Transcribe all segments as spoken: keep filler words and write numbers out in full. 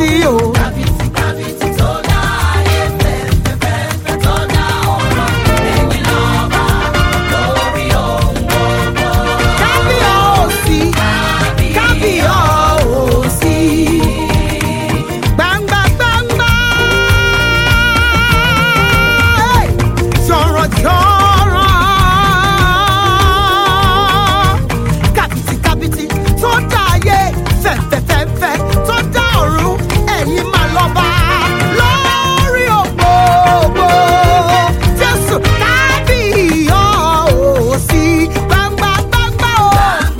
kábíyèsí o. Kábíyèsí kábíyèsí tó dá ayé fẹ́fẹ́fẹ́ tó dá ọ̀rọ̀ ẹ̀yin lọ́ba lórí ohun gbogbo. Kábíyèsí kábíyèsí gbangba gbangba sọ̀rọ̀ sọ̀rọ̀ kábíyèsí kábíyèsí tó dá ayé fẹ́fẹ́fẹ́fẹ́ tó dá ọ̀run ẹ̀yin máa lọ́ba lórí ògbógbò. Jésù kábíyèsí gbangba gbangba o.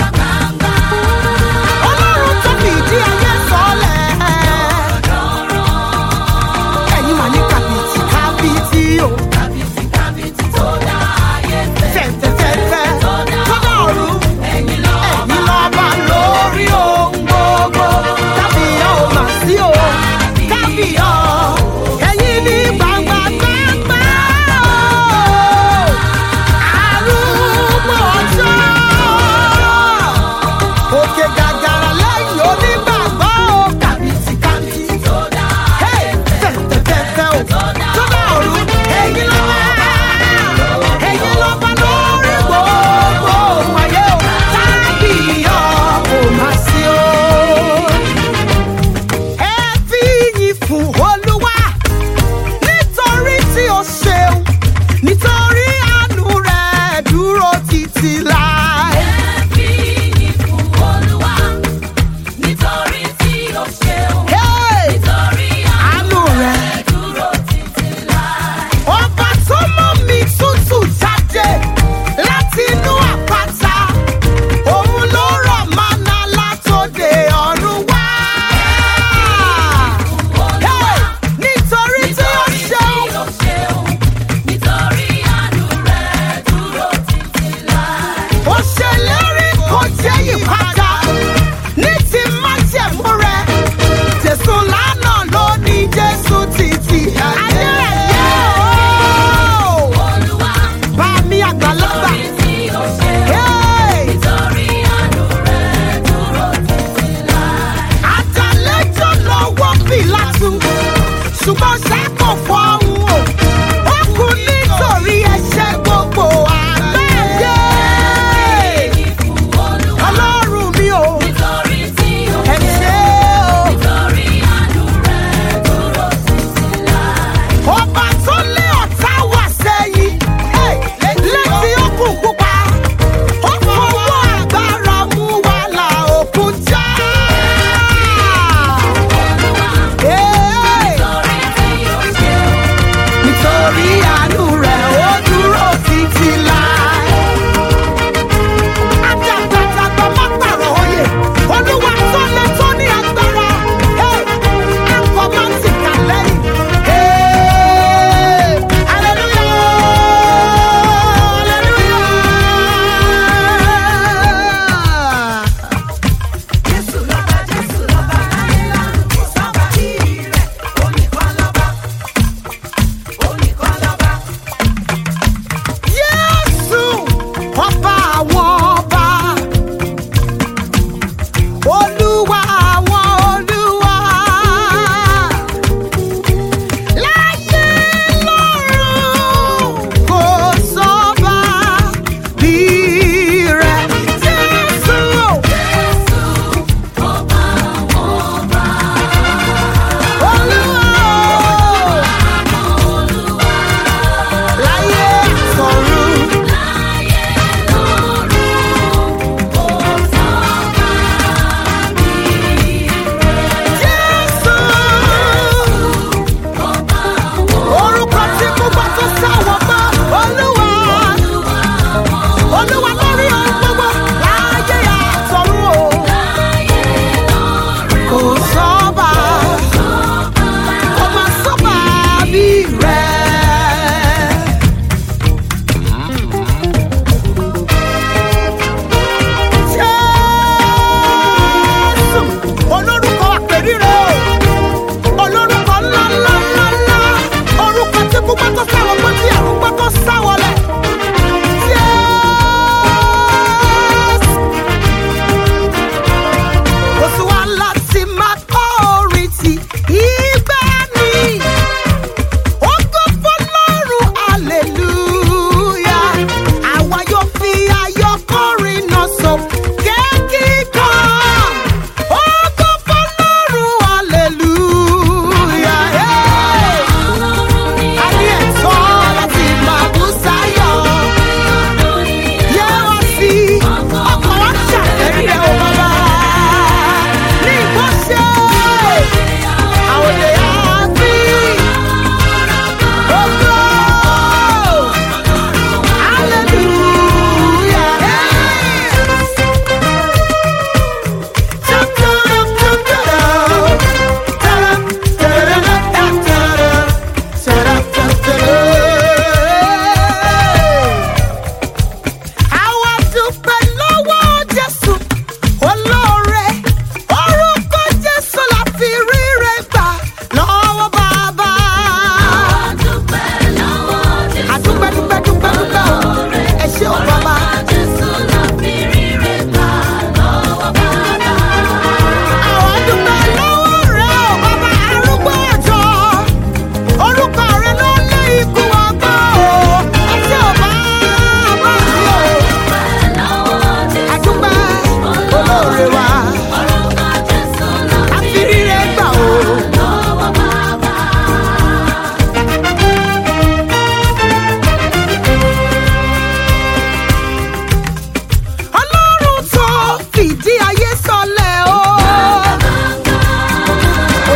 Ọlọ́run tó fìdí ayé sọ́lẹ̀. Ẹ̀yin máa ní kábíyèsí kábíyèsí o. Kábíyèsí kábíyèsí tó dá ayé Fẹ́fẹ́fẹ́fẹ́ tó dá ọ̀run ẹ̀yin lọ́ba ẹ̀yin lọ́ba lórí ohun gbogbo. Kábíyà ò mà sí o. Kábíyà ẹ̀yin ní gbangba gbangba o. Arúgbó ọjọ́. Òkè gàgàrà lẹ́yìn onígbàgbọ́ o. Kábíyèsí kábíyèsí tó dá hey, fẹ́fẹ́fẹ́fẹ́ o. Tó dá ọ̀run ẹ̀yin lọ́ba. Ẹ̀yin lọ́ba lórí gbogbo ohun ayé o. Kábíyà ò mà sí o. Ẹ fi ìyìn fún Olúwa nítorí tí ó ṣeun, nítorí àánú rẹ̀ dúró títí láé. fi ìyìn fún Olúwa nítorí tí ó ṣeun Hey! nítorí Àánú rẹ̀. dúró títí láé. Ọba tó mú mi tútù jáde láti inú àpáta, òun ló rọ̀ mánà látòde ọ̀run wá. Hey! Nítorí tí ó ṣeun. Ó ṣeun nítorí àánú rẹ̀ dúró títí láé. Ó ṣèlérí kò jẹ́ ìpadà ní ti májẹ̀mú rẹ̀. Jésù lánàá ló ní Jésù títí ayérayé o. Olúwa Bá mi àgbàlagbà. nítorí tí ó ṣeun Hey! nítorí àánú rẹ̀ dúró títí láé. Àtàlẹ́jọ́ lọ́wọ́ Pílátù, ṣùgbọ́n ṣé kò fọhùn o. Ó kú nítorí ẹ̀ṣẹ̀ gbogbo àgbáyé. Fún Olúwa Ọlọ́run mi o, nítorí tí ó ẹ ṣé o. nítorí àánú rẹ̀ dúró títí láé. Ọba tó lé ọ̀tá wá sẹ́yìn, hey, létí òkun pupa. Ó fọwọ́ agbára mú wa là òkun já. Hey, Nítorí tí ó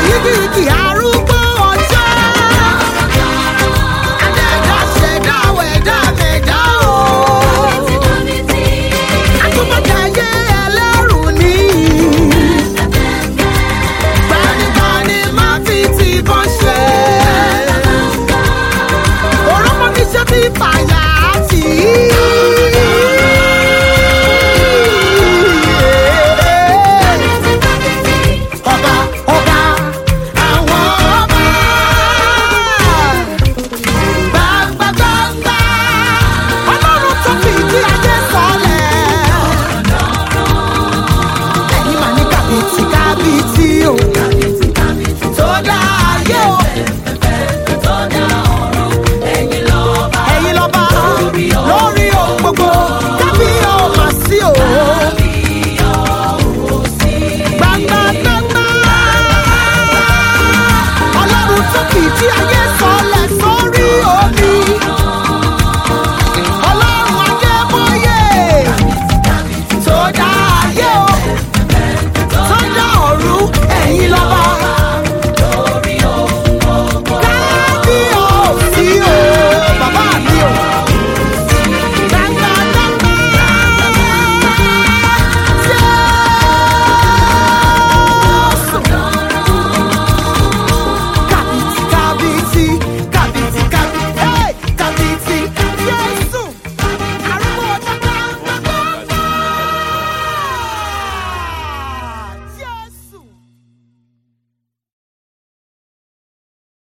yígiyígi arú